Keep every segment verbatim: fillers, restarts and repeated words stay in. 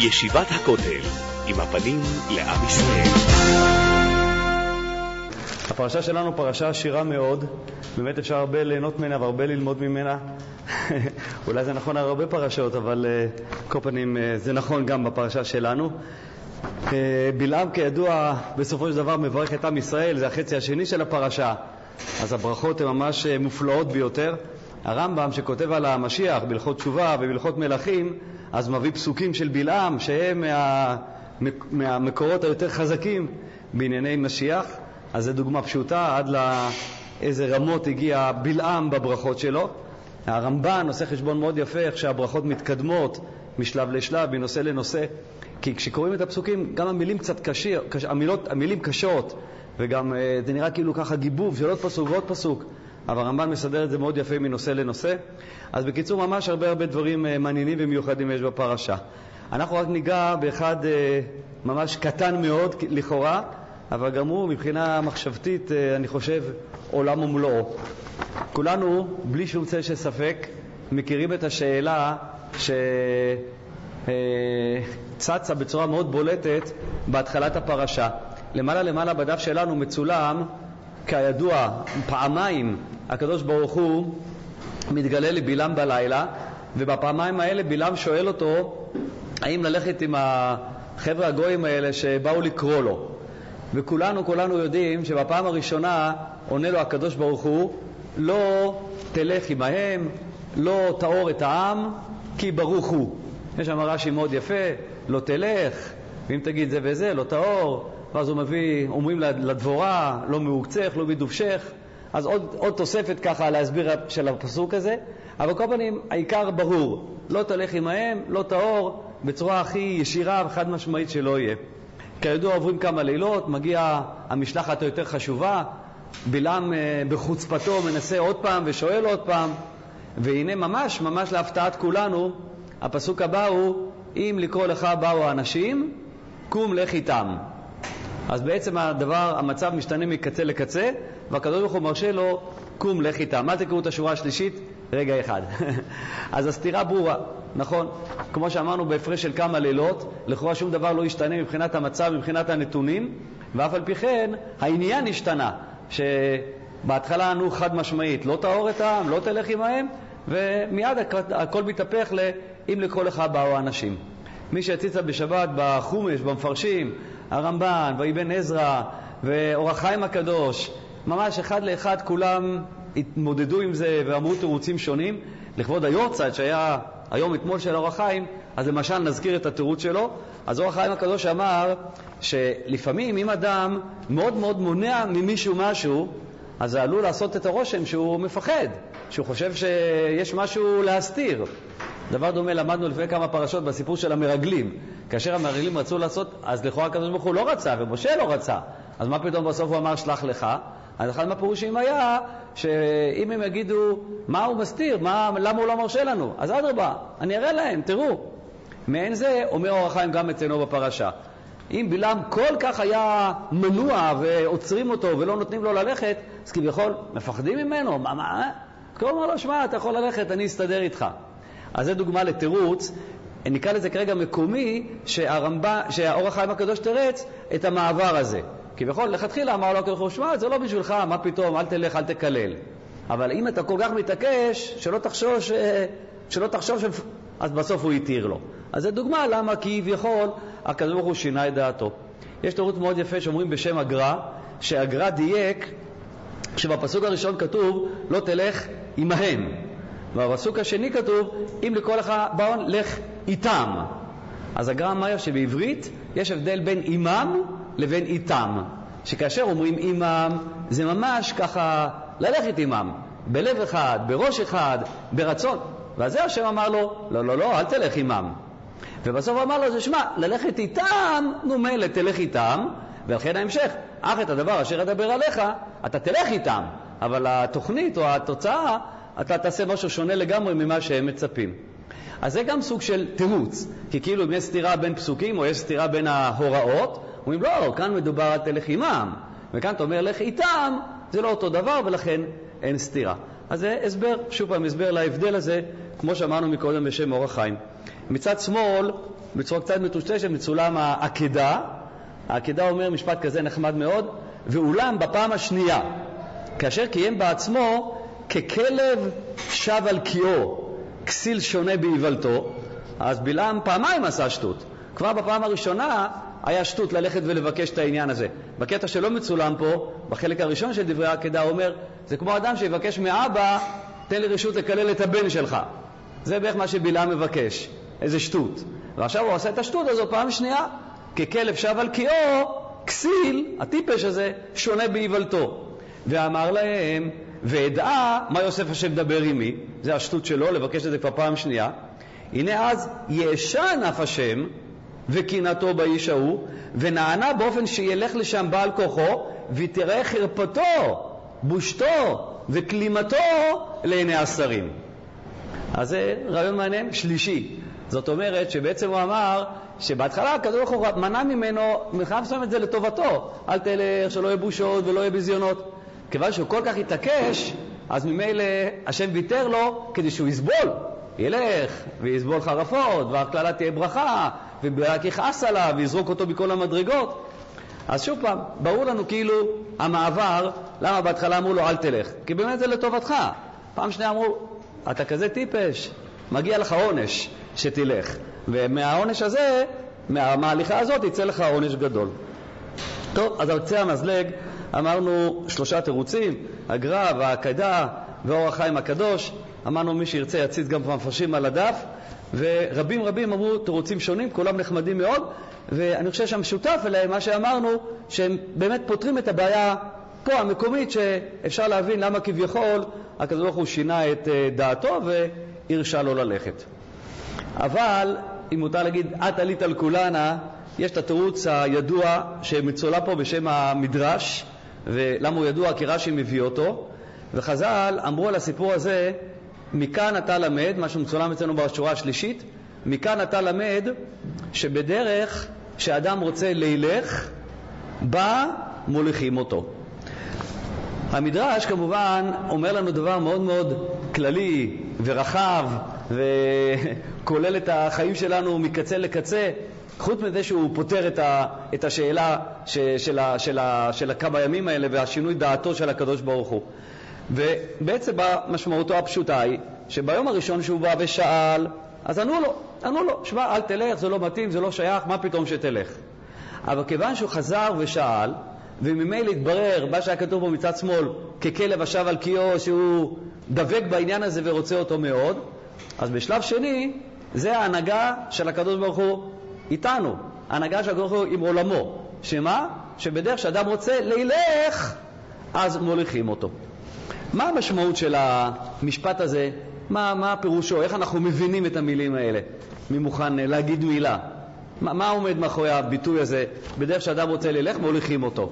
ישיבת הכותל, עם הפנים לעם ישראל. הפרשה שלנו פרשה עשירה מאוד, באמת אפשר הרבה ליהנות ממנה והרבה ללמוד ממנה. אולי זה נכון על הרבה פרשות, אבל uh, כל פנים uh, זה נכון גם בפרשה שלנו. Uh, בלעם כידוע בסופו של דבר מברך את עם ישראל, זה החצי השני של הפרשה, אז הברכות הן ממש uh, מופלאות ביותר. הרמב"ם שכותב על המשיח בהלכות תשובה ובהלכות מלכים, אז מביא פסוקים של בלעם שהם מה, מהמקורות היותר חזקים בענייני משיח. אז זו דוגמה פשוטה עד לאיזה רמות הגיע בלעם בברכות שלו. הרמב"ן עושה חשבון מאוד יפה איך שהברכות מתקדמות משלב לשלב, מנושא לנושא, כי כשקוראים את הפסוקים גם המילים קצת קשיר, קש, המילות, המילים קשות, וגם זה נראה כאילו ככה גיבוב של עוד פסוק ועוד פסוק, אבל הרמב"ן מסדר את זה מאוד יפה מנושא לנושא. אז בקיצור ממש הרבה הרבה דברים מעניינים ומיוחדים יש בפרשה. אנחנו רק ניגע באחד ממש קטן מאוד לכאורה, אבל גם הוא מבחינה מחשבתית אני חושב עולם ומלואו. כולנו בלי שום צל של ספק מכירים את השאלה שצצה בצורה מאוד בולטת בהתחלת הפרשה. למעלה למעלה בדף שלנו מצולם כידוע פעמיים הקדוש ברוך הוא מתגלה לבלעם בלילה, ובפעמיים האלה בלעם שואל אותו האם ללכת עם החבר'ה הגויים האלה שבאו לקרוא לו. וכולנו כולנו יודעים שבפעם הראשונה עונה לו הקדוש ברוך הוא לא תלך עמהם, לא תאור את העם, כי ברוך הוא. יש שם רש"י מאוד יפה, לא תלך, ואם תגיד זה וזה, לא תאור. ואז הוא מביא, אומרים לדבורה, לא מעוקצך, לא בדובשך. אז עוד, עוד תוספת ככה להסביר של הפסוק הזה. אבל כל פנים, העיקר ברור. לא תלך עמהם, לא תאור, בצורה הכי ישירה וחד משמעית שלא יהיה. כידוע עוברים כמה לילות, מגיע המשלחת היותר חשובה, בלעם בחוצפתו מנסה עוד פעם ושואל עוד פעם, והנה ממש ממש להפתעת כולנו, הפסוק הבא הוא, אם לקרוא לך באו האנשים, קום לך איתם. אז בעצם הדבר, המצב משתנה מקצה לקצה, והקדוש ברוך הוא מרשה לו, קום לך איתם. מה תקראו את השורה השלישית? רגע אחד. אז הסתירה ברורה, נכון? כמו שאמרנו בהפרש של כמה לילות, לכאורה שום דבר לא ישתנה מבחינת המצב, מבחינת הנתונים, ואף על פי כן העניין השתנה, שבהתחלה ענו חד משמעית, לא תאור את העם, לא תלך עמהם, ומיד הכל מתהפך לאם לקרוא לך באו האנשים. מי שהציצה בשבת בחומש, במפרשים, הרמב"ן ואבן עזרא ואור החיים הקדוש, ממש אחד לאחד כולם התמודדו עם זה ואמרו תירוצים שונים. לכבוד היורצייט שהיה היום אתמול של אור החיים, אז למשל נזכיר את התירוץ שלו. אז אור החיים הקדוש אמר שלפעמים אם אדם מאוד מאוד מונע ממישהו משהו, אז זה עלול לעשות את הרושם שהוא מפחד, שהוא חושב שיש משהו להסתיר. דבר דומה למדנו לפני כמה פרשות בסיפור של המרגלים. כאשר המרגלים רצו לעשות, אז לכאורה הקדוש ברוך הוא לא רצה ומשה לא רצה. אז מה פתאום בסוף הוא אמר שלח לך? אז אחד מהפירושים היה שאם הם יגידו מה הוא מסתיר, מה, למה הוא לא מרשה לנו, אז אדרבה, אני אראה להם, תראו. מעין זה אומר אור החיים גם אצלנו בפרשה. אם בלעם כל כך היה מנוע ועוצרים אותו ולא נותנים לו ללכת, אז כביכול מפחדים ממנו. מה, מה? כלומר לא, שמע, אתה יכול ללכת, אני אסתדר איתך. אז זה דוגמה לתירוץ, נקרא לזה כרגע מקומי, שהרמב"ן, שהאור החיים הקדוש תרץ את המעבר הזה. כי בכל לכתחילה אמר לו הקדוש ברוך הוא, שמע, זה לא בשבילך, מה פתאום, אל תלך, אל תקלל. אבל אם אתה כל כך מתעקש, שלא תחשוש, שלא תחשוב, אז בסוף הוא יתיר לו. אז זה דוגמה למה כי כביכול הקדוש ברוך הוא שינה את דעתו. יש תירוץ מאוד יפה שאומרים בשם הגר"א, שהגר"א דייק שבפסוק הראשון כתוב לא תלך עמהם, ובפסוק השני כתוב אם לקרוא לך באו לך איתם. אז הגר"א אומר שבעברית יש הבדל בין אימם לבין איתם, שכאשר אומרים אימם זה ממש ככה ללכת אימם בלב אחד, בראש אחד, ברצון. ואז זה השם אמר לו לא לא לא אל תלך אימם, ובסוף אמר לו זה שמע ללכת איתם, נו מילא תלך איתם, ולכן ההמשך אך את הדבר אשר אדבר עליך אתה תלך איתם, אבל התוכנית או התוצאה אתה תעשה משהו שונה לגמרי ממה שהם מצפים. אז זה גם סוג של תירוץ, כי כאילו אם יש סתירה בין פסוקים או יש סתירה בין ההוראות, אומרים לא, כאן מדובר על תלך עמם, וכאן אתה אומר לך איתם, זה לא אותו דבר ולכן אין סתירה. אז זה הסבר, שוב פעם הסבר להבדל הזה, כמו שאמרנו מקודם בשם אור החיים. מצד שמאל, בצורה קצת מטושטשת, מצולם העקדה. העקדה אומר משפט כזה נחמד מאוד, ואולם בפעם השנייה, כאשר קיים בעצמו ככלב שב על קיאו, כסיל שונה בהיוולתו, אז בלעם פעמיים עשה שטות. כבר בפעם הראשונה היה שטות ללכת ולבקש את העניין הזה. בקטע שלא מצולם פה, בחלק הראשון של דברי העקדה, הוא אומר, זה כמו אדם שיבקש מאבא, תן לי רשות לקלל את הבן שלך. זה בערך מה שבלעם מבקש, איזה שטות. ועכשיו הוא עושה את השטות הזו פעם שנייה, ככלב שב על קיאו, כסיל, הטיפש הזה, שונה בהיוולתו. ואמר להם, וידעה מה יוסף השם דבר עמי, זה השטות שלו, לבקש את זה כבר פעם שנייה. הנה אז ישן אף השם וקינתו באיש ההוא, ונענה באופן שילך לשם בעל כוחו, ותראה חרפתו, בושתו וכלימתו לעיני השרים. אז זה רעיון מעניין שלישי. זאת אומרת שבעצם הוא אמר שבהתחלה הקדוש ברוך הוא מנע ממנו, מלחמה מסוימת זה לטובתו, אל תלך, שלא יהיה בושות ולא יהיה בזיונות. כיוון שהוא כל כך התעקש, אז ממילא השם ויתר לו כדי שהוא יסבול, ילך ויסבול חרפות, והכללה תהיה ברכה, וברק יכעס עליו ויזרוק אותו בכל המדרגות. אז שוב פעם, ברור לנו כאילו המעבר, למה בהתחלה אמרו לו אל תלך, כי באמת זה לטובתך. פעם שנייה אמרו, אתה כזה טיפש, מגיע לך עונש שתלך, ומהעונש הזה, מההליכה הזאת יצא לך עונש גדול. טוב, אז על קצה המזלג אמרנו שלושה תירוצים, הגר"א והעקדה ואור החיים הקדוש. אמרנו מי שירצה יציץ גם מפרשים על הדף, ורבים רבים אמרו תירוצים שונים, כולם נחמדים מאוד, ואני חושב שהמשותף אליהם מה שאמרנו, שהם באמת פותרים את הבעיה פה המקומית, שאפשר להבין למה כביכול הקדוש ברוך הוא שינה את דעתו והרשה לו ללכת. אבל אם מותר להגיד את עלית על כולנה, יש את התירוץ הידוע שמצולה פה בשם המדרש, ולמה הוא ידוע? כי רש"י מביא אותו, וחז"ל אמרו על הסיפור הזה, מכאן אתה למד, מה שמצולם אצלנו בשורה השלישית, מכאן אתה למד שבדרך שאדם רוצה לילך, בא מוליכים אותו. המדרש כמובן אומר לנו דבר מאוד מאוד כללי ורחב, וכולל את החיים שלנו מקצה לקצה, חוץ מזה שהוא פותר את, ה, את השאלה ש, של, ה, של, ה, של הכמה ימים האלה והשינוי דעתו של הקדוש ברוך הוא. ובעצם משמעותו הפשוטה היא שביום הראשון שהוא בא ושאל, אז ענו לו, ענו לו, שמע, אל תלך, זה לא מתאים, זה לא שייך, מה פתאום שתלך? אבל כיוון שהוא חזר ושאל, וממילא התברר, מה שהיה כתוב בו מצד שמאל, ככלב השב על קיאו, שהוא דבק בעניין הזה ורוצה אותו מאוד, אז בשלב שני, זה ההנהגה של הקדוש ברוך הוא איתנו, ההנהגה של הקדוש ברוך הוא עם עולמו. שמה? שבדרך שאדם רוצה לילך, אז מוליכים אותו. מה המשמעות של המשפט הזה? מה, מה פירושו? איך אנחנו מבינים את המילים האלה? מי מוכן להגיד מילה? מה, מה עומד מאחורי הביטוי הזה? בדרך שאדם רוצה ללך, מוליכים אותו.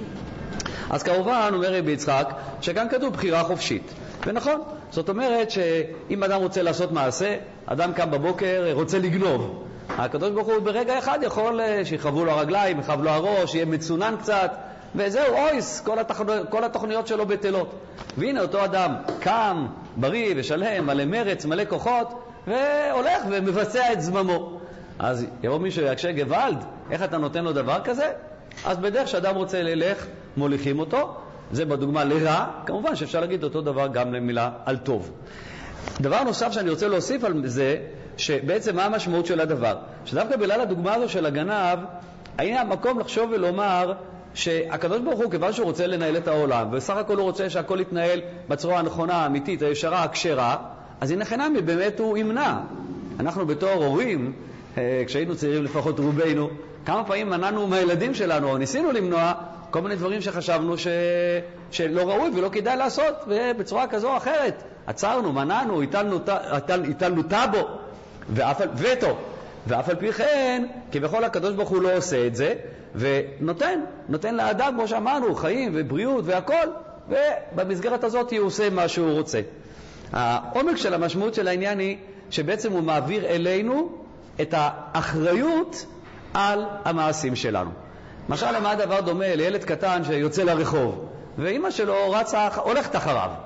אז כמובן, אומר רבי יצחק, שכאן כתוב בחירה חופשית. ונכון, זאת אומרת שאם אדם רוצה לעשות מעשה, אדם קם בבוקר, רוצה לגנוב. הקדוש ברוך הוא ברגע אחד יכול שיחבו לו הרגליים, יחב לו הראש, יהיה מצונן קצת, וזהו, אויס, כל, התכניות, כל התוכניות שלו בטלות. והנה אותו אדם קם, בריא ושלם, מלא מרץ, מלא כוחות, והולך ומבצע את זממו. אז יבוא מישהו יקשה גוואלד, איך אתה נותן לו דבר כזה? אז בדרך שאדם רוצה ללך, מוליכים אותו. זה בדוגמה לרע, כמובן שאפשר להגיד אותו דבר גם למילה על טוב. דבר נוסף שאני רוצה להוסיף על זה, שבעצם מה המשמעות של הדבר? שדווקא בגלל הדוגמה הזו של הגנב, היה המקום לחשוב ולומר שהקדוש ברוך הוא, כיוון שהוא רוצה לנהל את העולם, וסך הכל הוא רוצה שהכל יתנהל בצורה הנכונה, האמיתית, הישרה, הכשרה, אז הנה חינמי, באמת הוא ימנע. אנחנו בתור הורים, כשהיינו צעירים לפחות רובנו, כמה פעמים מנענו מהילדים שלנו, או ניסינו למנוע כל מיני דברים שחשבנו ש... שלא ראוי ולא כדאי לעשות, ובצורה כזו או אחרת. עצרנו, מנענו, הטלנו, הטל, הטלנו טאבו, ואף על... וטו. ואף על פי כן, כבכל הקדוש ברוך הוא לא עושה את זה, ונותן, נותן לאדם, כמו שאמרנו, חיים ובריאות והכל, ובמסגרת הזאת הוא עושה מה שהוא רוצה. העומק של המשמעות של העניין היא, שבעצם הוא מעביר אלינו את האחריות על המעשים שלנו. למשל, למה הדבר דומה לילד קטן שיוצא לרחוב, ואמא שלו רצה, הולכת אחריו.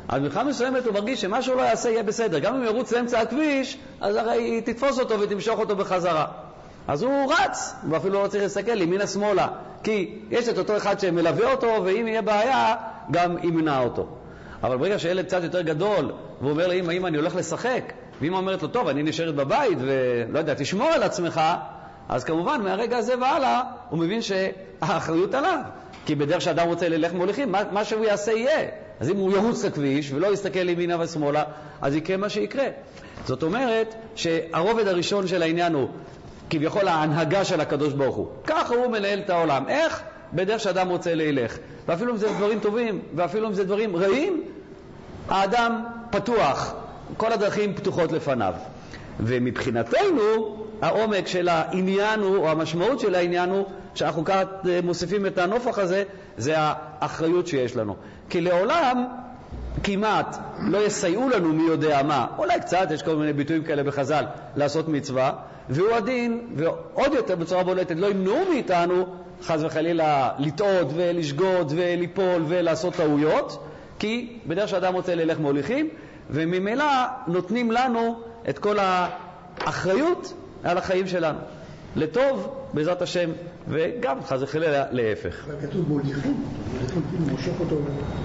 אז מבחינה מסוימת הוא מרגיש שמה שהוא לא יעשה יהיה בסדר. גם אם ירוץ לאמצע הכביש, אז הרי היא תתפוס אותו ותמשוך אותו בחזרה. אז הוא רץ, ואפילו לא צריך להסתכל ימינה שמאלה, כי יש את אותו אחד שמלווה אותו, ואם יהיה בעיה, גם ימנע אותו. אבל ברגע שילד קצת יותר גדול, והוא אומר לאמא, אמא, אני הולך לשחק, ואמא אומרת לו, טוב, אני נשארת בבית, ולא יודע, תשמור על עצמך, אז כמובן, מהרגע הזה והלאה, הוא מבין שהאחריות עליו. כי בדרך שאדם רוצה ללך מוליכים, מה, מה שהוא יעשה יהיה. אז אם הוא ירוץ לכביש ולא יסתכל ימינה ושמאלה, אז יקרה מה שיקרה. זאת אומרת שהרובד הראשון של העניין הוא כביכול ההנהגה של הקדוש ברוך הוא. ככה הוא מנהל את העולם. איך? בדרך שאדם רוצה ללך. ואפילו אם זה דברים טובים, ואפילו אם זה דברים רעים, האדם פתוח. כל הדרכים פתוחות לפניו. ומבחינתנו, העומק של העניין הוא, או המשמעות של העניין הוא, שאנחנו כאן מוסיפים את הנופח הזה, זה האחריות שיש לנו. כי לעולם כמעט לא יסייעו לנו מי יודע מה. אולי קצת, יש כל מיני ביטויים כאלה בחז"ל, לעשות מצווה, והוא הדין, ועוד יותר בצורה בולטת, לא ימנעו מאיתנו, חס וחלילה, לטעות ולשגות וליפול ולעשות טעויות, כי בדרך שאדם רוצה ללך מוליכים, וממילא נותנים לנו את כל האחריות על החיים שלנו. לטוב, בעזרת השם, וגם חס וחלילה להפך. כתוב מוליכים, מושך אותו.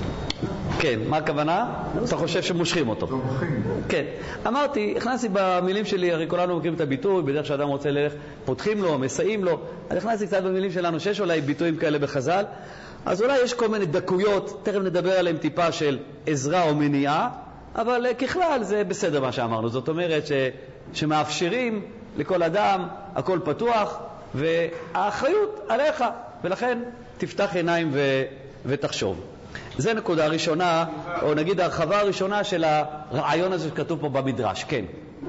כן, מה הכוונה? אתה חושב שמושכים אותו. כן, אמרתי, הכנסתי במילים שלי, הרי כולנו מכירים את הביטוי, בדרך שאדם רוצה ללך, פותחים לו, מסייעים לו, אז הכנסתי קצת במילים שלנו, שיש אולי ביטויים כאלה בחז"ל, אז אולי יש כל מיני דקויות, תכף נדבר עליהם טיפה של עזרה או מניעה, אבל ככלל זה בסדר מה שאמרנו, זאת אומרת ש... שמאפשרים לכל אדם, הכל פתוח, והאחריות עליך, ולכן תפתח עיניים ו... ותחשוב. זה נקודה ראשונה, או נגיד הרחבה הראשונה של הרעיון הזה שכתוב פה במדרש. כן.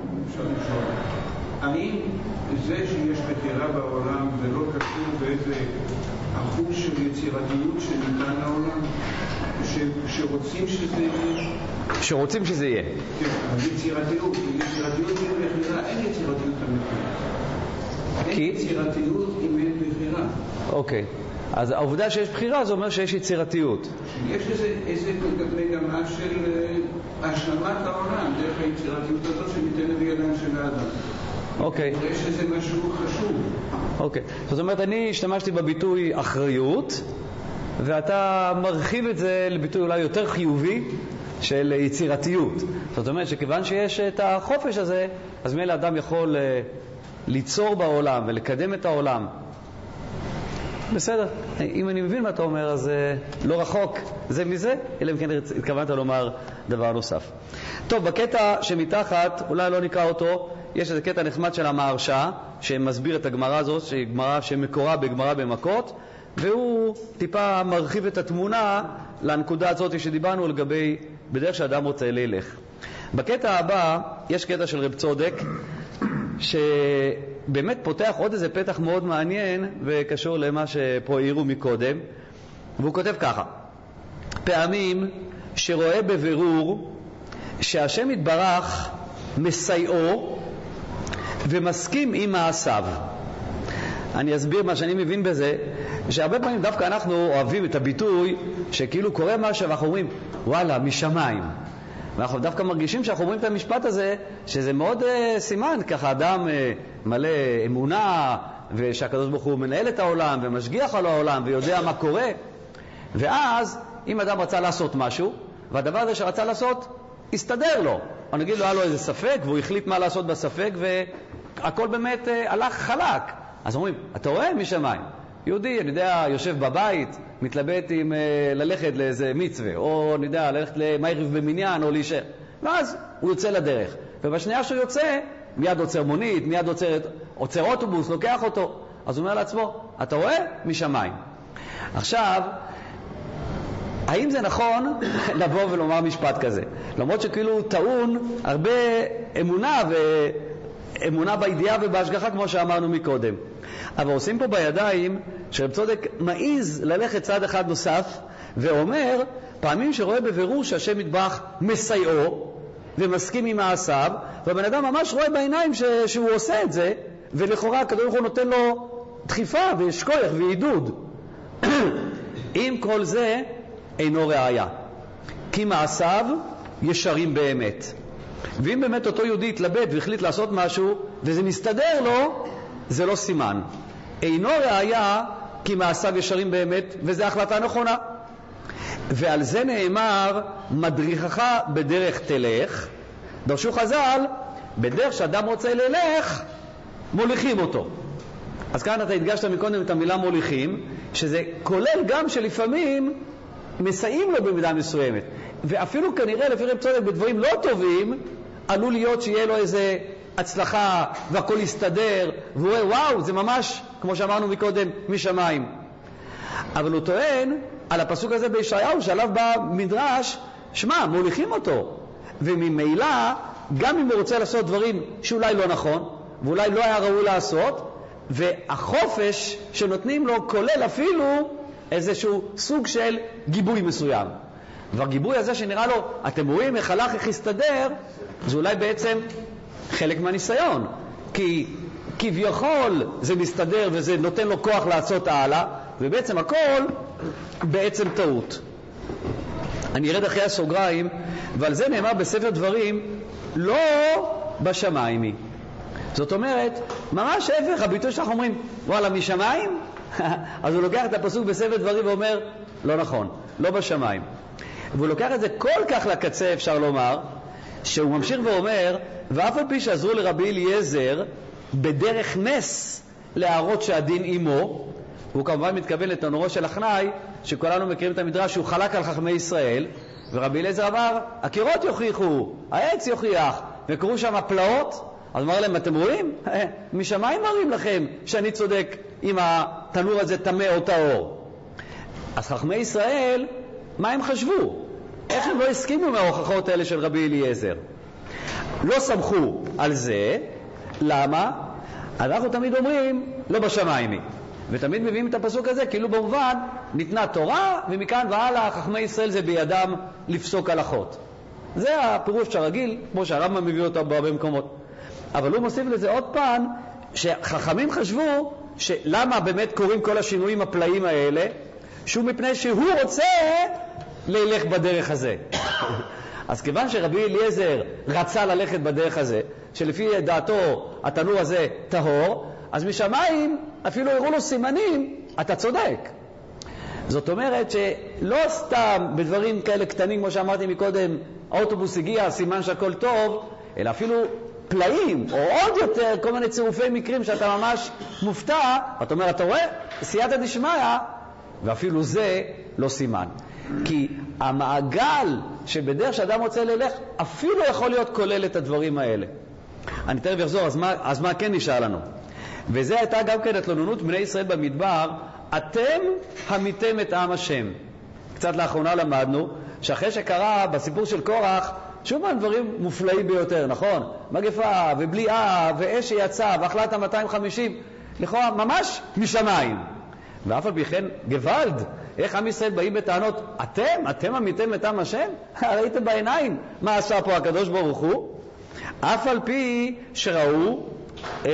האם זה שיש בחירה בעולם זה לא קשור באיזה אחוז של יצירתיות שניתן לעולם? שרוצים שזה יהיה? שרוצים שזה יהיה. כן, אז יצירתיות. יצירתיות עם בחירה, אין יצירתיות אמיתית. אין יצירתיות אם אין בחירה. אוקיי. אז העובדה שיש בחירה זה אומר שיש יצירתיות. יש איזה, איזה מגמה של השלמת העולם דרך היצירתיות הזאת שניתנת בידיים של האדם. אוקיי. יש איזה משהו חשוב. אוקיי. זאת אומרת, אני השתמשתי בביטוי אחריות, ואתה מרחיב את זה לביטוי אולי יותר חיובי של יצירתיות. זאת אומרת שכיוון שיש את החופש הזה, אז מילא אדם יכול ליצור בעולם ולקדם את העולם. בסדר, אם אני מבין מה אתה אומר, אז לא רחוק זה מזה, אלא אם כן התכוונת לומר דבר נוסף. טוב, בקטע שמתחת, אולי לא נקרא אותו, יש איזה קטע נחמד של המהרש"א, שמסביר את הגמרא הזאת, שהיא גמרא שמקורה בגמרא במכות, והוא טיפה מרחיב את התמונה לנקודה הזאת שדיברנו לגבי בדרך שאדם רוצה ללך. בקטע הבא יש קטע של רב צודק, שבאמת פותח עוד איזה פתח מאוד מעניין וקשור למה שפה העירו מקודם, והוא כותב ככה: פעמים שרואה בבירור שהשם יתברך מסייעו ומסכים עם מעשיו. אני אסביר מה שאני מבין בזה, שהרבה פעמים דווקא אנחנו אוהבים את הביטוי שכאילו קורה משהו ואנחנו אומרים וואלה משמיים, ואנחנו דווקא מרגישים שאנחנו אומרים את המשפט הזה, שזה מאוד uh, סימן, ככה אדם uh, מלא אמונה, ושהקדוש ברוך הוא מנהל את העולם, ומשגיח על העולם, ויודע מה קורה. ואז, אם אדם רצה לעשות משהו, והדבר הזה שרצה לעשות, הסתדר לו. או נגיד לו, היה לו איזה ספק, והוא החליט מה לעשות בספק, והכל באמת uh, הלך חלק. אז אומרים, אתה רואה משמיים? יהודי, אני יודע, יושב בבית, מתלבט עם אה, ללכת לאיזה מצווה, או אני יודע, ללכת למערב במניין, או להישאר. ואז הוא יוצא לדרך. ובשנייה שהוא יוצא, מיד עוצר מונית, מיד עוצר, עוצר אוטובוס, לוקח אותו. אז הוא אומר לעצמו, אתה רואה? משמיים. עכשיו, האם זה נכון לבוא ולומר משפט כזה? למרות שכאילו טעון הרבה אמונה ואמונה בידיעה ובהשגחה, כמו שאמרנו מקודם. אבל עושים פה בידיים שרב צודק מעיז ללכת צעד אחד נוסף ואומר, פעמים שרואה בבירור שהשם יתברך מסייעו ומסכים עם מעשיו, והבן אדם ממש רואה בעיניים ש... שהוא עושה את זה, ולכאורה הקדוש ברוך הוא נותן לו דחיפה וישכוח ועידוד. עם כל זה אינו ראיה. כי מעשיו ישרים באמת. ואם באמת אותו יהודי התלבט והחליט לעשות משהו וזה מסתדר לו, זה לא סימן. אינו ראיה כי מעשיו ישרים באמת, וזו החלטה נכונה. ועל זה נאמר, מדריכך בדרך תלך. דרשו חז"ל, בדרך שאדם רוצה ללך, מוליכים אותו. אז כאן אתה הדגשת מקודם את המילה מוליכים, שזה כולל גם שלפעמים מסייעים לו במידה מסוימת. ואפילו כנראה לפי רב צודק בדברים לא טובים, עלול להיות שיהיה לו איזה הצלחה והכל יסתדר, והוא רואה וואו, זה ממש, כמו שאמרנו מקודם, משמיים. אבל הוא טוען על הפסוק הזה בישעיהו, שעליו בא מדרש, שמע, מוליכים אותו. וממילא, גם אם הוא רוצה לעשות דברים שאולי לא נכון, ואולי לא היה ראוי לעשות, והחופש שנותנים לו כולל אפילו איזשהו סוג של גיבוי מסוים. והגיבוי הזה שנראה לו, אתם רואים איך הלך, איך הסתדר, זה אולי בעצם חלק מהניסיון. כי כביכול זה מסתדר וזה נותן לו כוח לעשות הלאה, ובעצם הכל בעצם טעות. אני ארד אחרי הסוגריים, ועל זה נאמר בספר דברים, לא בשמיים היא. זאת אומרת, ממש ההפך, הביטוי שאנחנו אומרים, וואלה, משמיים? אז הוא לוקח את הפסוק בספר דברים ואומר, לא נכון, לא בשמיים. והוא לוקח את זה כל כך לקצה, אפשר לומר, שהוא ממשיך ואומר, ואף על פי שעזרו לרבי אליעזר בדרך נס להראות שהדין עמו, הוא כמובן מתכוון לתנורו של אחנאי, שכולנו מכירים את המדרש שהוא חלק על חכמי ישראל, ורבי אליעזר אמר, הקירות יוכיחו, העץ יוכיח, וקראו שם פלאות. אז אמר להם, אתם רואים? משמיים מראים לכם שאני צודק אם התנור הזה טמא או טהור. אז חכמי ישראל, מה הם חשבו? איך הם לא הסכימו מההוכחות האלה של רבי אליעזר? לא סמכו על זה. למה? אנחנו תמיד אומרים, לא בשמיים היא. ותמיד מביאים את הפסוק הזה, כאילו במובן ניתנה תורה, ומכאן והלאה חכמי ישראל זה בידם לפסוק הלכות. זה הפירוש הרגיל, כמו שהרמב"ם מביא אותו בהרבה מקומות. אבל הוא מוסיף לזה עוד פעם, שחכמים חשבו שלמה באמת קוראים כל השינויים הפלאים האלה, שהוא מפני שהוא רוצה ללך בדרך הזה. אז כיוון שרבי אליעזר רצה ללכת בדרך הזה, שלפי דעתו התנור הזה טהור, אז משמיים אפילו הראו לו סימנים, אתה צודק. זאת אומרת שלא סתם בדברים כאלה קטנים, כמו שאמרתי מקודם, האוטובוס הגיע, סימן שהכל טוב, אלא אפילו פלאים, או עוד יותר, כל מיני צירופי מקרים שאתה ממש מופתע, אתה אומר, אתה רואה, סייעתא דשמיא, ואפילו זה לא סימן. כי המעגל שבדרך שאדם רוצה ללך, אפילו יכול להיות כולל את הדברים האלה. אני תכף אחזור, אז מה, אז מה כן נשאר לנו? וזה הייתה גם כן התלוננות בני ישראל במדבר, אתם המיתם את עם השם. קצת לאחרונה למדנו, שאחרי שקרה בסיפור של קורח, שוב פעם דברים מופלאים ביותר, נכון? מגפה ובליעה ואש שיצא ואכלת מאתיים וחמישים, לכאורה ממש משמיים. ואף על פי כן גוואלד, איך עם ישראל באים בטענות, אתם, אתם המיתם את עם השם? ראיתם בעיניים מה עשה פה הקדוש ברוך הוא? אף על פי שראו אה,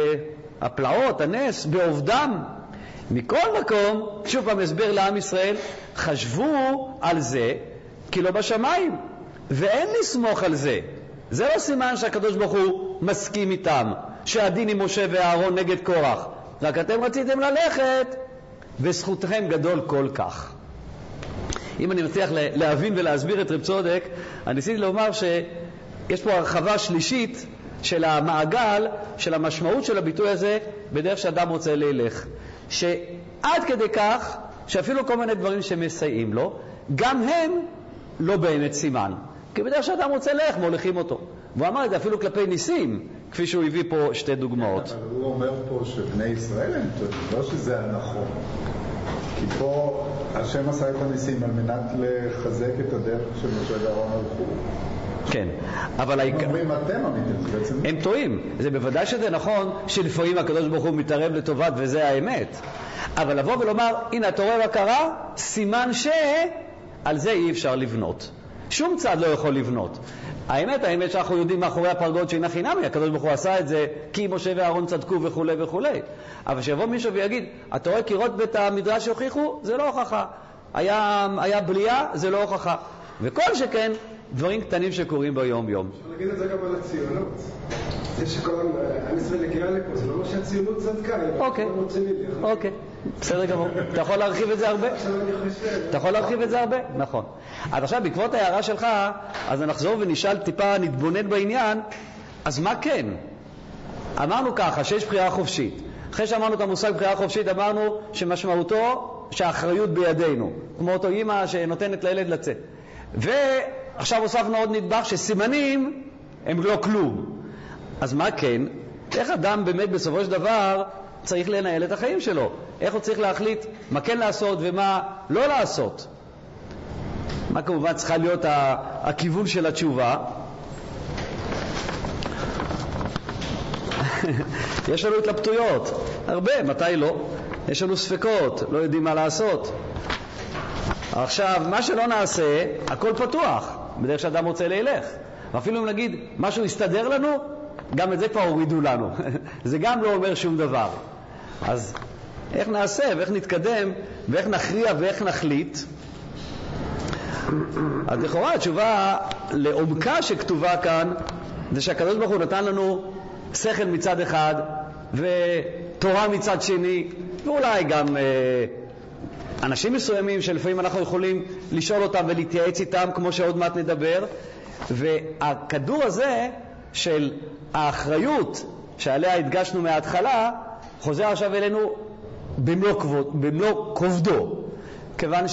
הפלאות, הנס, בעובדם. מכל מקום, שוב פעם הסבר לעם ישראל, חשבו על זה כי לא בשמיים. ואין לסמוך על זה. זה לא סימן שהקדוש ברוך הוא מסכים איתם, שהדין עם משה ואהרון נגד קורח. רק אתם רציתם ללכת, וזכותכם גדול כל כך. אם אני מצליח להבין ולהסביר את רב צודק, אני ניסיתי לומר שיש פה הרחבה שלישית של המעגל, של המשמעות של הביטוי הזה, בדרך שאדם רוצה ללך. שעד כדי כך, שאפילו כל מיני דברים שמסייעים לו, גם הם לא באמת סימן. כי בדרך שאדם רוצה ללך, מוליכים אותו. והוא אמר את זה אפילו כלפי ניסים, כפי שהוא הביא פה שתי דוגמאות. אבל הוא אומר פה שבני ישראל הם טועים, לא שזה הנכון. כי פה השם עשה את הניסים על מנת לחזק את הדרך של משה ואהרון הלכו. כן, אבל הם אומרים אתם אמיתים, בעצם הם טועים. זה בוודאי שזה נכון שלפעמים הקדוש ברוך הוא מתערב לטובת, וזה האמת. אבל לבוא ולומר, הנה אתה רואה מה קרה, סימן שעל זה אי אפשר לבנות. שום צד לא יכול לבנות. האמת, האמת שאנחנו יודעים מאחורי הפרגוד שאינה חינמי, הקדוש ברוך הוא עשה את זה כי משה ואהרון צדקו וכו' וכו'. אבל שיבוא מישהו ויגיד, אתה רואה קירות בית המדרש שהוכיחו? זה לא הוכחה. היה, היה בליעה? זה לא הוכחה. וכל שכן דברים קטנים שקורים ביום יום. אפשר להגיד את זה גם על הציונות. זה שכל עם ישראל הגיע לפה, זה לא אומר שהציונות צדקה. אוקיי, אוקיי, בסדר גמור. אתה יכול להרחיב את זה הרבה? אתה יכול להרחיב את זה הרבה? נכון. אז עכשיו, בעקבות ההערה שלך, אז נחזור ונשאל טיפה, נתבונן בעניין, אז מה כן? אמרנו ככה, שיש בחירה חופשית. אחרי שאמרנו את המושג בחירה חופשית, אמרנו שמשמעותו שהאחריות בידינו, כמו אותו אמא שנותנת לילד לצאת. ועכשיו הוספנו עוד נדבך שסימנים הם לא כלום. אז מה כן? איך אדם באמת בסופו של דבר צריך לנהל את החיים שלו? איך הוא צריך להחליט מה כן לעשות ומה לא לעשות? מה כמובן צריכה להיות הכיוון של התשובה? יש לנו התלבטויות, הרבה, מתי לא? יש לנו ספקות, לא יודעים מה לעשות. עכשיו, מה שלא נעשה, הכל פתוח, בדרך שאדם רוצה ללך. ואפילו אם נגיד, משהו יסתדר לנו, גם את זה כבר הורידו לנו. זה גם לא אומר שום דבר. אז איך נעשה ואיך נתקדם ואיך נכריע ואיך נחליט? אז לכאורה התשובה לעומקה שכתובה כאן, זה שהקדוש ברוך הוא נתן לנו שכל מצד אחד ותורה מצד שני, ואולי גם אה, אנשים מסוימים שלפעמים אנחנו יכולים לשאול אותם ולהתייעץ איתם, כמו שעוד מעט נדבר. והכדור הזה של האחריות שעליה הדגשנו מההתחלה חוזר עכשיו אלינו במלוא, כבוד, במלוא כובדו, כיוון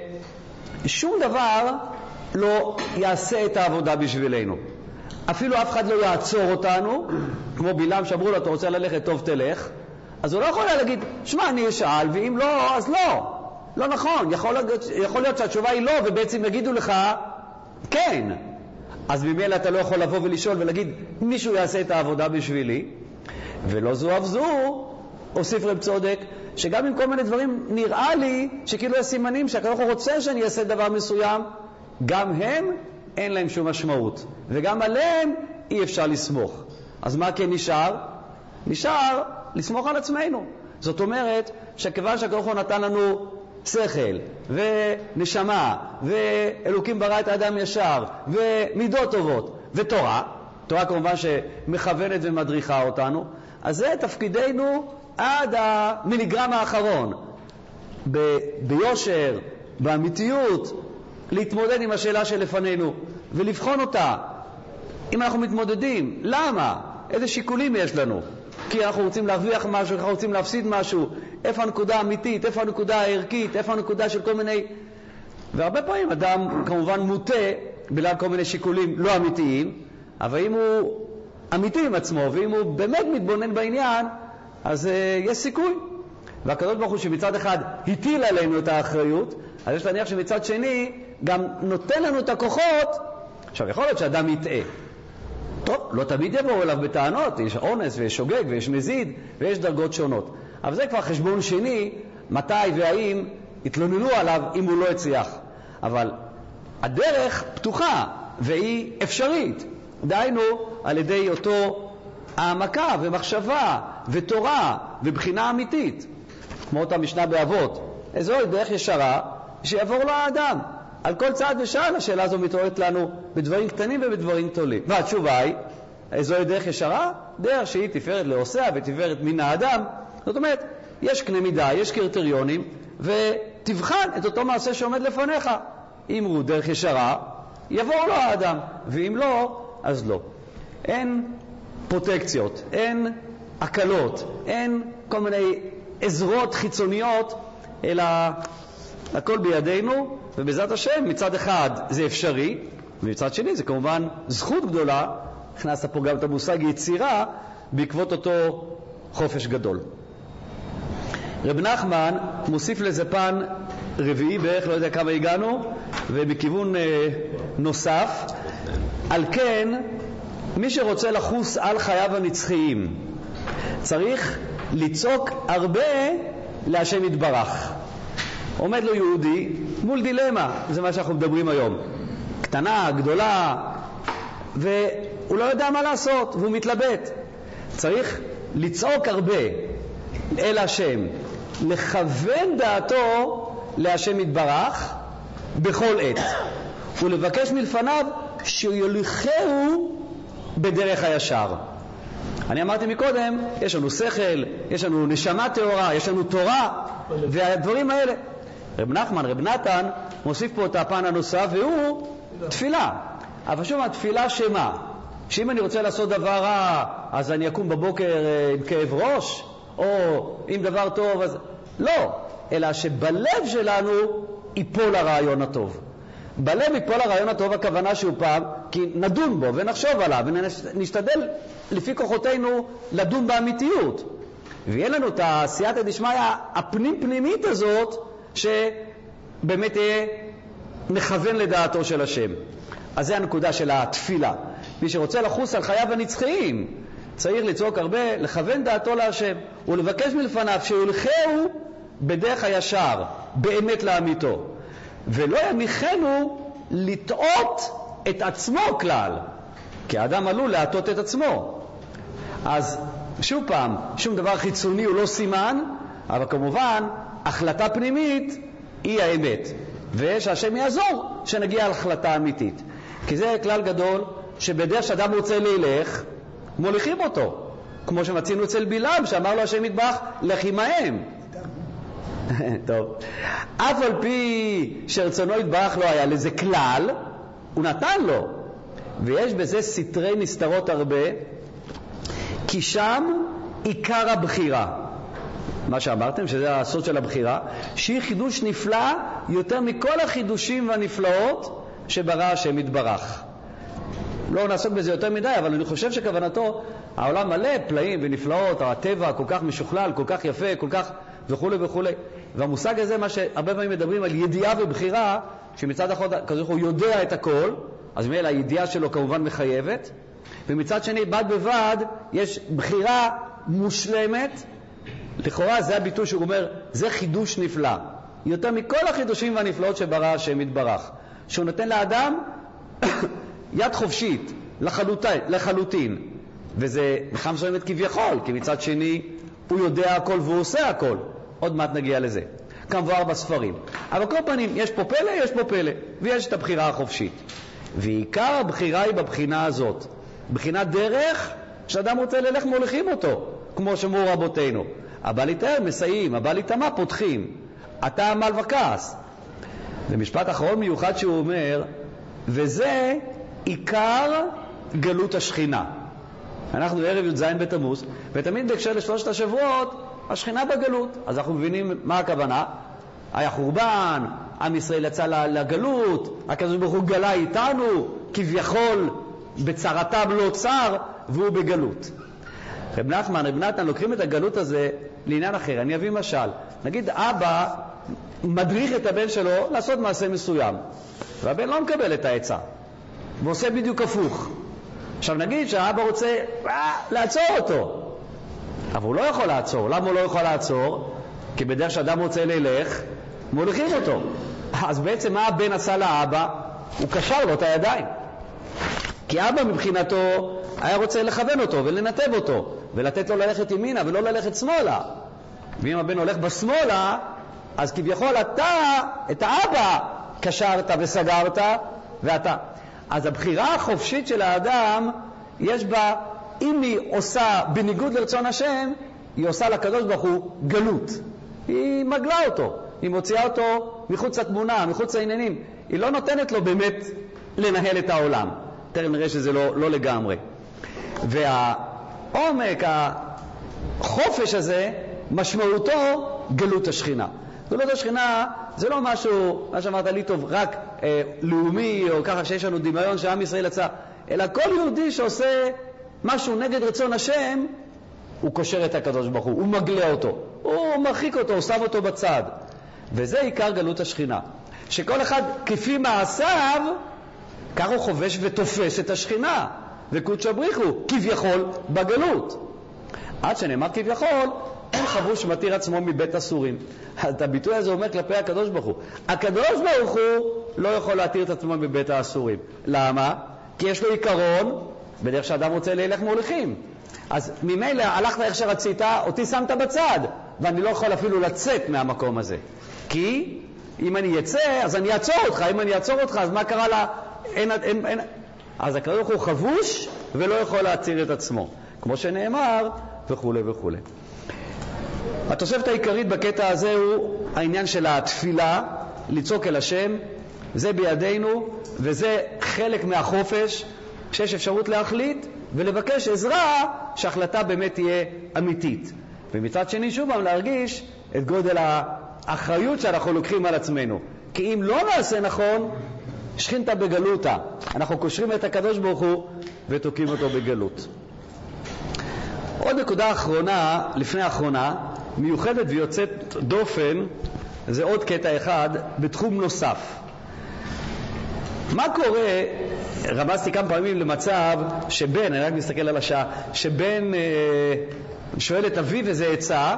ששום דבר לא יעשה את העבודה בשבילנו. אפילו אף אחד לא יעצור אותנו, כמו בלעם שאמרו לו, אתה רוצה ללכת, טוב תלך. אז הוא לא יכול להגיד, שמע, אני אשאל, ואם לא, אז לא. לא נכון, יכול, יכול להיות שהתשובה היא לא, ובעצם יגידו לך, כן. אז ממילא אתה לא יכול לבוא ולשאול ולהגיד, מישהו יעשה את העבודה בשבילי. ולא זו אף זו, הוסיף רב צודק, שגם עם כל מיני דברים נראה לי שכאילו יש סימנים שהקדוש ברוך הוא רוצה שאני אעשה דבר מסוים, גם הם אין להם שום משמעות, וגם עליהם אי אפשר לסמוך. אז מה כן נשאר? נשאר לסמוך על עצמנו. זאת אומרת שכיוון שהקדוש ברוך הוא נתן לנו שכל ונשמה ואלוקים ברא את האדם ישר ומידות טובות ותורה, תורה כמובן שמכוונת ומדריכה אותנו, אז זה תפקידנו עד המיליגרם האחרון, ב- ביושר, באמיתיות, להתמודד עם השאלה שלפנינו ולבחון אותה. אם אנחנו מתמודדים, למה? איזה שיקולים יש לנו? כי אנחנו רוצים להרוויח משהו, אנחנו רוצים להפסיד משהו, איפה הנקודה האמיתית, איפה הנקודה הערכית, איפה הנקודה של כל מיני... והרבה פעמים אדם כמובן מוטה בגלל כל מיני שיקולים לא אמיתיים, אבל אם הוא אמיתי עם עצמו, ואם הוא באמת מתבונן בעניין, אז uh, יש סיכוי. והקדוש ברוך הוא שמצד אחד הטיל עלינו את האחריות, אז יש להניח שמצד שני גם נותן לנו את הכוחות. עכשיו יכול להיות שאדם יטעה, טוב, לא תמיד יבואו אליו בטענות, יש אונס ויש שוגג ויש מזיד ויש דרגות שונות, אבל זה כבר חשבון שני, מתי והאם התלוננו עליו אם הוא לא הצליח. אבל הדרך פתוחה והיא אפשרית, דהיינו על ידי אותו העמקה ומחשבה ותורה ובחינה אמיתית, כמו אותה משנה באבות, איזו דרך ישרה שיעבור לו האדם. על כל צעד ושעל השאלה הזו מתעוררת לנו בדברים קטנים ובדברים גדולים. והתשובה היא, איזו דרך ישרה? דרך שהיא תפארת לעושיה ותפארת מן האדם. זאת אומרת, יש קנה מידה, יש קריטריונים, ותבחן את אותו מעשה שעומד לפניך. אם הוא דרך ישרה, יעבור לו האדם, ואם לא, אז לא. אין פרוטקציות, אין הקלות, אין כל מיני עזרות חיצוניות, אלא הכל בידינו, ובעזרת השם מצד אחד זה אפשרי, ומצד שני זה כמובן זכות גדולה. הכנסת פה גם את המושג יצירה בעקבות אותו חופש גדול. רב נחמן מוסיף לזה פן רביעי בערך, לא יודע כמה הגענו, ובכיוון אה, נוסף. על כן, מי שרוצה לחוס על חייו הנצחיים צריך לצעוק הרבה להשם יתברך. עומד לו יהודי מול דילמה, זה מה שאנחנו מדברים היום, קטנה, גדולה, והוא לא יודע מה לעשות והוא מתלבט. צריך לצעוק הרבה אל השם, לכוון דעתו להשם יתברך בכל עת, ולבקש מלפניו שיוליכהו בדרך הישר. אני אמרתי מקודם, יש לנו שכל, יש לנו נשמה טהורה, יש לנו תורה, והדברים האלה. רב נחמן, רב נתן, מוסיף פה את הפן הנוסף, והוא תפילה. אבל שוב, התפילה שמה? שאם אני רוצה לעשות דבר רע, אז אני אקום בבוקר עם כאב ראש? או עם דבר טוב, אז... לא, אלא שבלב שלנו ייפול הרעיון הטוב. בלב ייפול הרעיון הטוב, הכוונה שהוא פעם, כי נדון בו ונחשוב עליו, ונשתדל לפי כוחותינו לדון באמיתיות. ויהיה לנו את הסייעתא דשמיא הפנים פנימית הזאת, שבאמת יהיה מכוון לדעתו של השם. אז זה הנקודה של התפילה. מי שרוצה לחוס על חייו הנצחיים, צריך לצעוק הרבה, לכוון דעתו להשם, ולבקש מלפניו שיולכהו בדרך הישר, באמת לאמיתו. ולא יניחנו לטעות את עצמו כלל, כי האדם עלול להטות את עצמו. אז שוב פעם, שום דבר חיצוני הוא לא סימן, אבל כמובן החלטה פנימית היא האמת, ושהשם יעזור שנגיע להחלטה אמיתית. כי זה כלל גדול, שבדרך שאדם רוצה ללך, מוליכים אותו, כמו שמצינו אצל בלעם, שאמר לו השם יתברך, לך עמהם. טוב, אף על פי שרצונו יתברך לא היה לזה כלל, הוא נתן לו. ויש בזה סתרי נסתרות הרבה, כי שם עיקר הבחירה. מה שאמרתם, שזה הסוד של הבחירה, שהיא חידוש נפלא יותר מכל החידושים והנפלאות שברא השם יתברך. לא נעסוק בזה יותר מדי, אבל אני חושב שכוונתו, העולם מלא פלאים ונפלאות, הטבע כל כך משוכלל, כל כך יפה, כל כך וכו' וכו'. והמושג הזה, מה שהרבה פעמים מדברים על ידיעה ובחירה, שמצד אחד כזה הוא יודע את הכל, אז מאלה הידיעה שלו כמובן מחייבת, ומצד שני בד בבד יש בחירה מושלמת. לכאורה זה הביטוי שהוא אומר, זה חידוש נפלא, יותר מכל החידושים והנפלאות שברא השם יתברך, שהוא נותן לאדם יד חופשית לחלוטין, לחלוטין. וזה בכלל מסוימת כביכול, כי מצד שני הוא יודע הכל והוא עושה הכל. עוד מעט נגיע לזה, כמובן בספרים. אבל כל פנים, יש פה פלא, יש פה פלא, ויש את הבחירה החופשית. ועיקר הבחירה היא בבחינה הזאת, בחינת דרך שאדם רוצה ללך מוליכים אותו, כמו שאמרו רבותינו. הבא להתאר מסייעים, הבא להתאמה פותחים, אתה עמל וכעס. זה משפט אחרון מיוחד שהוא אומר, וזה עיקר גלות השכינה. אנחנו ערב י"ז בתמוז, ותמיד בהקשר לשלושת השבועות, השכינה בגלות. אז אנחנו מבינים מה הכוונה. היה חורבן, עם ישראל יצא לגלות, הקדוש ברוך הוא גלה איתנו, כביכול בצרתם לא צר, והוא בגלות. רב נחמן, רב נתן לוקחים את הגלות הזה לעניין אחר. אני אביא משל. נגיד אבא מדריך את הבן שלו לעשות מעשה מסוים, והבן לא מקבל את העצה, ועושה בדיוק הפוך. עכשיו נגיד שהאבא רוצה לעצור אותו, אבל הוא לא יכול לעצור. למה הוא לא יכול לעצור? כי בדרך שאדם רוצה ללך, מוליכים אותו. אז בעצם מה הבן עשה לאבא? הוא קשר לו את הידיים. כי אבא מבחינתו היה רוצה לכוון אותו ולנתב אותו, ולתת לו ללכת ימינה ולא ללכת שמאלה. ואם הבן הולך בשמאלה, אז כביכול אתה, את האבא, קשרת וסגרת, ואתה. אז הבחירה החופשית של האדם, יש בה, אם היא עושה בניגוד לרצון השם, היא עושה לקדוש ברוך הוא גלות. היא מגלה אותו, היא מוציאה אותו מחוץ לתמונה, מחוץ לעניינים. היא לא נותנת לו באמת לנהל את העולם. תכף נראה שזה לא, לא לגמרי. והעומק, החופש הזה, משמעותו גלות השכינה. גלות השכינה זה לא משהו, מה שאמרת לי טוב, רק אה, לאומי או ככה שיש לנו דמיון שעם ישראל יצא, אלא כל יהודי שעושה משהו נגד רצון השם, הוא קושר את הקדוש ברוך הוא, הוא מגלה אותו, הוא מרחיק אותו, הוא שם אותו בצד. וזה עיקר גלות השכינה, שכל אחד כפי מעשיו, כך הוא חובש ותופס את השכינה, וקודש הבריך הוא כביכול בגלות. עד שנאמר כביכול, אין חבוש מתיר עצמו מבית אסורים. את הביטוי הזה אומר כלפי הקדוש ברוך הוא. הקדוש ברוך הוא לא יכול להתיר את עצמו מבית האסורים. למה? כי יש לו עיקרון, בדרך שאדם רוצה ללך מוליכים. אז ממילא הלכת איך שרצית, אותי שמת בצד, ואני לא יכול אפילו לצאת מהמקום הזה. כי אם אני יצא, אז אני אעצור אותך, אם אני אעצור אותך, אז מה קרה לה? אין, אין, אין. אז הקדוש ברוך הוא חבוש ולא יכול להציר את עצמו, כמו שנאמר, וכו' וכו'. התוספת העיקרית בקטע הזה הוא העניין של התפילה, לצעוק אל השם, זה בידינו, וזה חלק מהחופש, שיש אפשרות להחליט ולבקש עזרה שההחלטה באמת תהיה אמיתית. ומצד שני שוב פעם להרגיש את גודל האחריות שאנחנו לוקחים על עצמנו. כי אם לא נעשה נכון, שכינתה בגלותה. אנחנו קושרים את הקדוש ברוך הוא ותוקעים אותו בגלות. עוד נקודה אחרונה, לפני האחרונה, מיוחדת ויוצאת דופן, זה עוד קטע אחד בתחום נוסף. מה קורה, רמזתי כמה פעמים למצב שבן, אני רק מסתכל על השעה, שבן אה, שואל את אביו איזה עצה,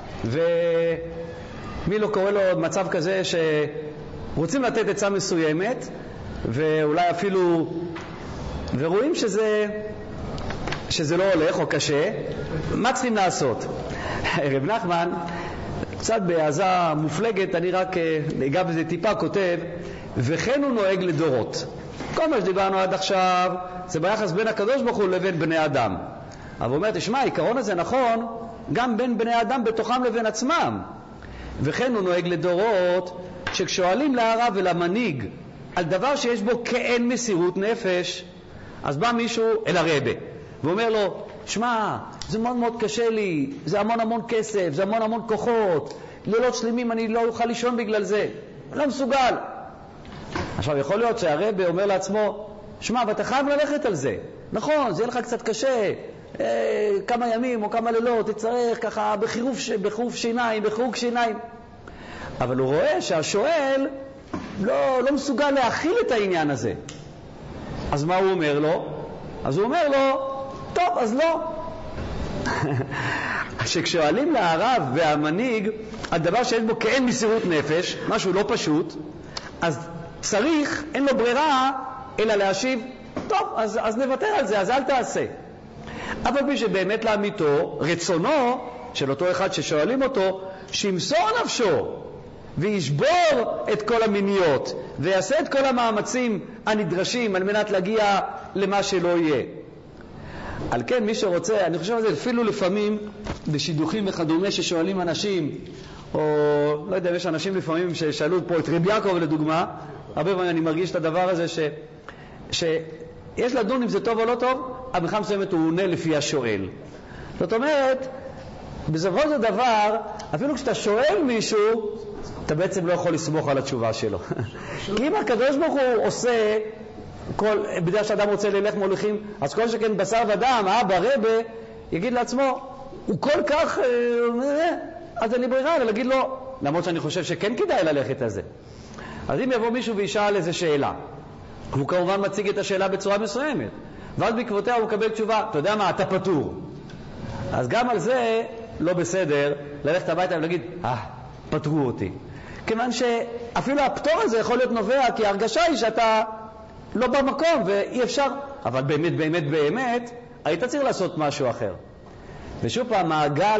ומי לא קורא לו מצב כזה שרוצים לתת עצה מסוימת, ואולי אפילו, ורואים שזה, שזה לא הולך או קשה, מה צריכים לעשות? רב נחמן, קצת בהעזה מופלגת, אני רק אגע בזה טיפה, כותב, וכן הוא נוהג לדורות. כל מה שדיברנו עד עכשיו, זה ביחס בין הקדוש ברוך הוא לבין בני אדם. אבל הוא אומר, תשמע, העיקרון הזה נכון, גם בין בני אדם בתוכם לבין עצמם. וכן הוא נוהג לדורות, שכשואלים להרב ולמנהיג, על דבר שיש בו כאין מסירות נפש, אז בא מישהו אל הרבה, ואומר לו, שמע, זה מאוד מאוד קשה לי, זה המון המון כסף, זה המון המון כוחות, לילות שלמים אני לא אוכל לישון בגלל זה, אני לא מסוגל. עכשיו יכול להיות שהרבה אומר לעצמו, שמע, ואתה חייב ללכת על זה, נכון, זה יהיה לך קצת קשה, אה, כמה ימים או כמה לילות, תצטרך ככה בחירוף, בחירוף שיניים, בחירוק שיניים. אבל הוא רואה שהשואל לא, לא מסוגל להכיל את העניין הזה. אז מה הוא אומר לו? אז הוא אומר לו, טוב, אז לא. שכשואלים להרב והמנהיג על דבר שיש בו כאין מסירות נפש, משהו לא פשוט, אז צריך, אין לו ברירה, אלא להשיב, טוב, אז, אז נוותר על זה, אז אל תעשה. אבל מי שבאמת לאמיתו, רצונו של אותו אחד ששואלים אותו, שימסור נפשו, וישבור את כל המיניות, ויעשה את כל המאמצים הנדרשים על מנת להגיע למה שלא יהיה. על כן מי שרוצה, אני חושב על זה אפילו לפעמים בשידוכים וכדומה ששואלים אנשים, או לא יודע, יש אנשים לפעמים ששאלו פה את רבי יעקב לדוגמה, הרבה פעמים אני מרגיש את הדבר הזה ש, שיש לדון אם זה טוב או לא טוב, אבל בכלל מסוימת הוא עונה לפי השואל. זאת אומרת, בסופו של דבר, אפילו כשאתה שואל מישהו, אתה בעצם לא יכול לסמוך על התשובה שלו. כי אם הקדוש ברוך הוא עושה, כל, בדרך שאדם רוצה ללך מוליכים, אז כל שכן בשר ודם, האבא, רבה, יגיד לעצמו, הוא כל כך, אז אין לי ברירה, אלא להגיד לו, למרות שאני חושב שכן כדאי ללכת על זה. אז אם יבוא מישהו וישאל איזה שאלה, הוא כמובן מציג את השאלה בצורה מסוימת, ואז בעקבותיה הוא מקבל תשובה, אתה יודע מה, אתה פטור. אז גם על זה לא בסדר ללכת הביתה ולהגיד, אה, פטרו אותי. כיוון שאפילו הפטור הזה יכול להיות נובע, כי ההרגשה היא שאתה לא במקום ואי אפשר, אבל באמת באמת באמת היית צריך לעשות משהו אחר. ושוב פעם, מעגל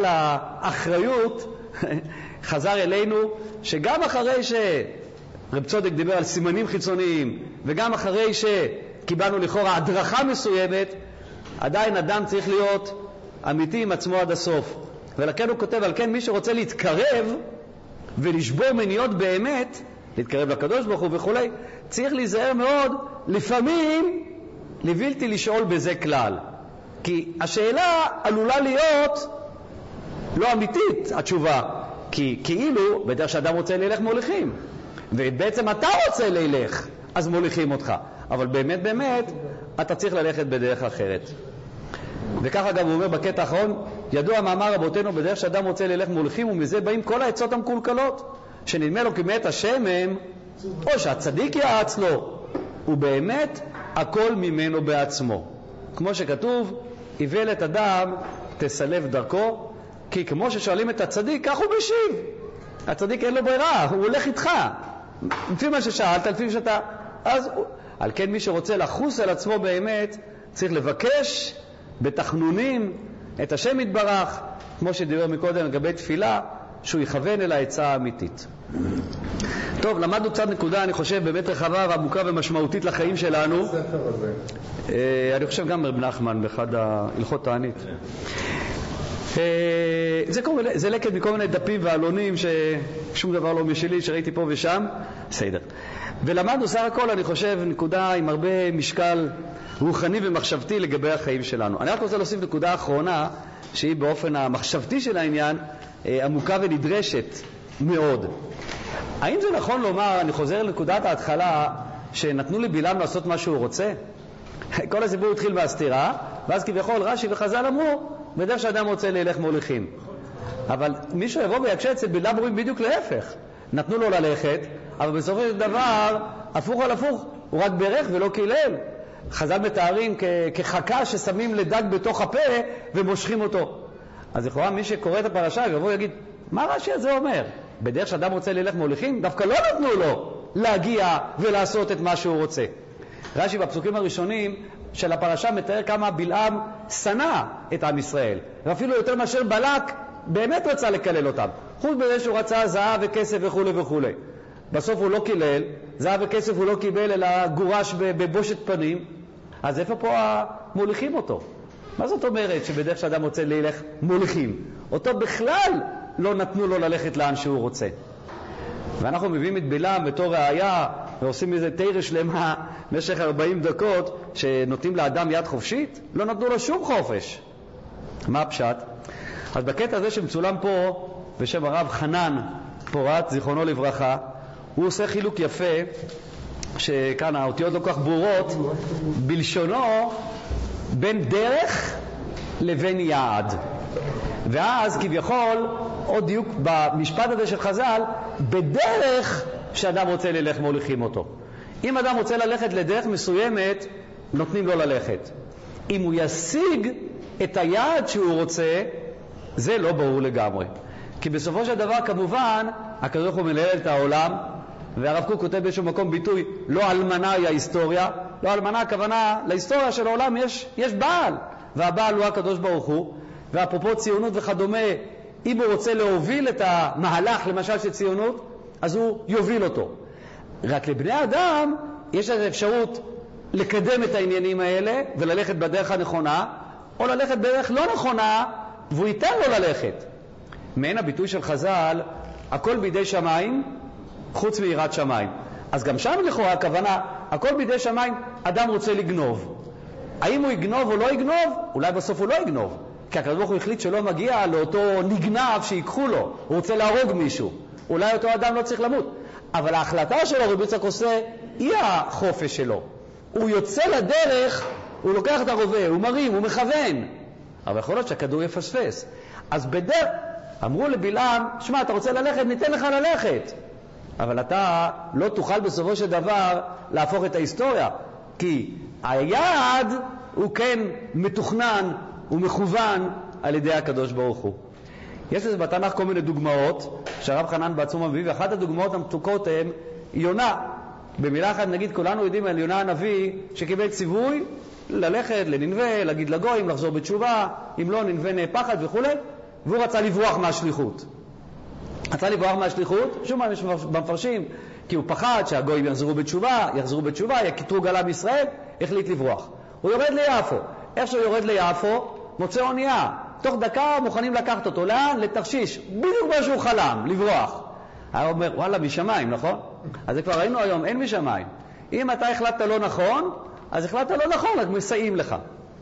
האחריות חזר אלינו, שגם אחרי שרב צודק דיבר על סימנים חיצוניים, וגם אחרי שקיבלנו לכאורה הדרכה מסוימת, עדיין אדם צריך להיות אמיתי עם עצמו עד הסוף. ולכן הוא כותב, על כן מי שרוצה להתקרב ולשבור מניות באמת, להתקרב לקדוש ברוך הוא וכו', צריך להיזהר מאוד, לפעמים לבלתי לשאול בזה כלל. כי השאלה עלולה להיות לא אמיתית, התשובה. כי כאילו, בדרך שאדם רוצה ללך מוליכים. ובעצם אתה רוצה ללך, אז מוליכים אותך. אבל באמת באמת, אתה צריך ללכת בדרך אחרת. וככה גם הוא אומר בקטע האחרון, ידוע מאמר רבותינו, בדרך שאדם רוצה ללך מוליכים, ומזה באים כל העצות המקולקלות, שנדמה לו כמת השם הם, או שהצדיק יעץ לו, ובאמת הכל ממנו בעצמו. כמו שכתוב, איוולת אדם תסלב דרכו, כי כמו ששואלים את הצדיק, כך הוא משיב. הצדיק אין לו ברירה, הוא הולך איתך. לפי מה ששאלת, לפי שאתה... אז על כן מי שרוצה לחוס על עצמו באמת, צריך לבקש בתחנונים את השם יתברך, כמו שדיבר מקודם לגבי תפילה, שהוא יכוון אל העצה האמיתית. טוב, למדנו קצת נקודה, אני חושב, באמת רחבה ועמוקה ומשמעותית לחיים שלנו. הספר הזה. אני חושב גם רב נחמן באחד ההלכות תענית. זה, זה לקט מכל מיני דפים ועלונים ששום דבר לא משלי, שראיתי פה ושם. בסדר. ולמדנו סך הכל, אני חושב, נקודה עם הרבה משקל רוחני ומחשבתי לגבי החיים שלנו. אני רק רוצה להוסיף נקודה אחרונה, שהיא באופן המחשבתי של העניין, עמוקה ונדרשת מאוד. האם זה נכון לומר, אני חוזר לנקודת ההתחלה, שנתנו לבלעם לעשות מה שהוא רוצה? כל הסיפור התחיל מהסתירה, ואז כביכול רש"י וחז"ל אמרו, בדרך שאדם רוצה ללך מוליכים. אבל מישהו יבוא ויקשה אצל בלעם, אומרים בדיוק להפך. נתנו לו ללכת, אבל בסופו של דבר, הפוך על הפוך, הוא רק ברך ולא קילל. חז"ל מתארים כ- כחכה ששמים לדג בתוך הפה ומושכים אותו. אז לכאורה מי שקורא את הפרשה יבוא ויגיד, מה רש"י הזה אומר? בדרך שאדם רוצה ללך מוליכים, דווקא לא נתנו לו להגיע ולעשות את מה שהוא רוצה. רש"י בפסוקים הראשונים של הפרשה מתאר כמה בלעם שנא את עם ישראל, ואפילו יותר מאשר בלק באמת רצה לקלל אותם. חוץ בזה שהוא רצה זהב וכסף וכו' וכו'. בסוף הוא לא קילל, זהב וכסף הוא לא קיבל אלא גורש בבושת פנים. אז איפה פה מוליכים אותו? מה זאת אומרת שבדרך שאדם רוצה ללך מוליכים? אותו בכלל לא נתנו לו ללכת לאן שהוא רוצה. ואנחנו מביאים את בלעם בתור ראיה ועושים מזה תירה שלמה במשך ארבעים דקות שנותנים לאדם יד חופשית, לא נתנו לו שום חופש. מה הפשט? אז בקטע הזה שמצולם פה בשם הרב חנן פורת זיכרונו לברכה, הוא עושה חילוק יפה שכאן האותיות לא כל כך ברורות בלשונו בין דרך לבין יעד. ואז כביכול עוד דיוק במשפט הזה של חז"ל, בדרך שאדם רוצה ללך מוליכים אותו. אם אדם רוצה ללכת לדרך מסוימת, נותנים לו ללכת. אם הוא ישיג את היעד שהוא רוצה, זה לא ברור לגמרי. כי בסופו של דבר כמובן הקדוש ברוך הוא מנהל את העולם, והרב קוק כותב באיזשהו מקום ביטוי, לא אלמנה היא ההיסטוריה. לא אלמנה הכוונה, להיסטוריה של העולם יש, יש בעל, והבעל הוא הקדוש ברוך הוא. ואפרופו ציונות וכדומה, אם הוא רוצה להוביל את המהלך למשל של ציונות, אז הוא יוביל אותו. רק לבני אדם יש איזו אפשרות לקדם את העניינים האלה וללכת בדרך הנכונה, או ללכת בדרך לא נכונה והוא ייתן לו ללכת. מעין הביטוי של חז"ל, הכל בידי שמיים חוץ מיראת שמיים. אז גם שם לכאורה הכוונה, הכל בידי שמיים, אדם רוצה לגנוב. האם הוא יגנוב או לא יגנוב? אולי בסוף הוא לא יגנוב. כי הקדוש ברוך הוא החליט שלא מגיע לאותו נגנב שיקחו לו, הוא רוצה להרוג מישהו. אולי אותו אדם לא צריך למות. אבל ההחלטה שלו, רבי יצחק עושה, היא החופש שלו. הוא יוצא לדרך, הוא לוקח את הרובה, הוא מרים, הוא מכוון. אבל יכול להיות שהכדור יפספס. אז בדרך, אמרו לבלעם, שמע, אתה רוצה ללכת, ניתן לך ללכת. אבל אתה לא תוכל בסופו של דבר להפוך את ההיסטוריה. כי היעד הוא כן מתוכנן ומכוון על ידי הקדוש ברוך הוא. יש לזה בתנ"ך כל מיני דוגמאות שהרב חנן בעצמו מביא, ואחת הדוגמאות המתוקות הן יונה. במילה אחת נגיד כולנו יודעים על יונה הנביא שקיבל ציווי ללכת לנינווה, להגיד לגויים, לחזור בתשובה, אם לא נינווה נהפחת וכו', והוא רצה לברוח מהשליחות. רצה לברוח מהשליחות, שום מה יש במפרשים, כי הוא פחד שהגויים יחזרו בתשובה, יחזרו בתשובה, יקטרו גלה בישראל, החליט לברוח. הוא יורד ליפו. איך שהוא יורד ליפו, מוצא אונייה. תוך דקה מוכנים לקחת אותו. לאן? לתרשיש. בדיוק מה שהוא חלם, לברוח. היה אומר, וואלה, משמיים, נכון? אז זה כבר ראינו היום, אין משמיים. אם אתה החלטת לא נכון, אז החלטת לא נכון, רק מסייעים לך.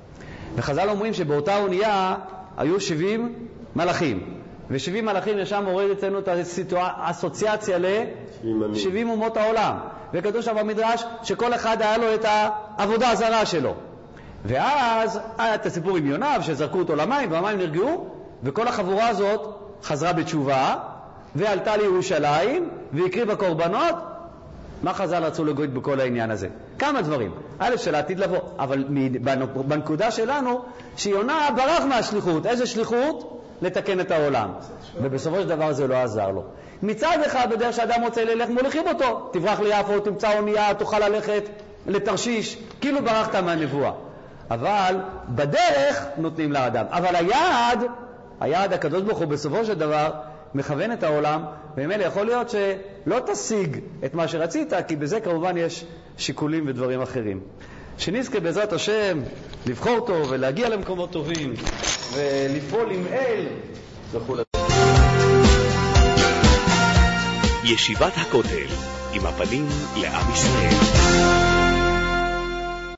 וחז"ל אומרים שבאותה אונייה היו שבעים מלאכים. ו-שבעים מלאכים ישם מורד אצלנו את האסוציאציה ל-שבעים אומות העולם. וכתוב שם במדרש שכל אחד היה לו את העבודה הזרה שלו. ואז היה את הסיפור עם יונה שזרקו אותו למים והמים נרגעו, וכל החבורה הזאת חזרה בתשובה ועלתה לירושלים והקריבה קורבנות. מה חז"ל רצו לגעת בכל העניין הזה? כמה דברים. א' של העתיד לבוא, אבל בנקודה שלנו שיונה ברח מהשליחות. איזה שליחות? לתקן את העולם. ובסופו של דבר זה לא עזר לו. מצד אחד בדרך שאדם רוצה ללך מוליכים אותו, תברח ליפו, תמצא אונייה, תוכל ללכת לתרשיש, כאילו ברחת מהנבואה. אבל בדרך נותנים לאדם. אבל היעד, היעד הקדוש ברוך הוא בסופו של דבר מכוון את העולם, וממילא יכול להיות שלא תשיג את מה שרצית, כי בזה כמובן יש שיקולים ודברים אחרים. שנזכה בעזרת השם לבחור טוב ולהגיע למקומות טובים ולפעול עם אל וכו'. ישיבת הכותל, עם הפנים לעם ישראל.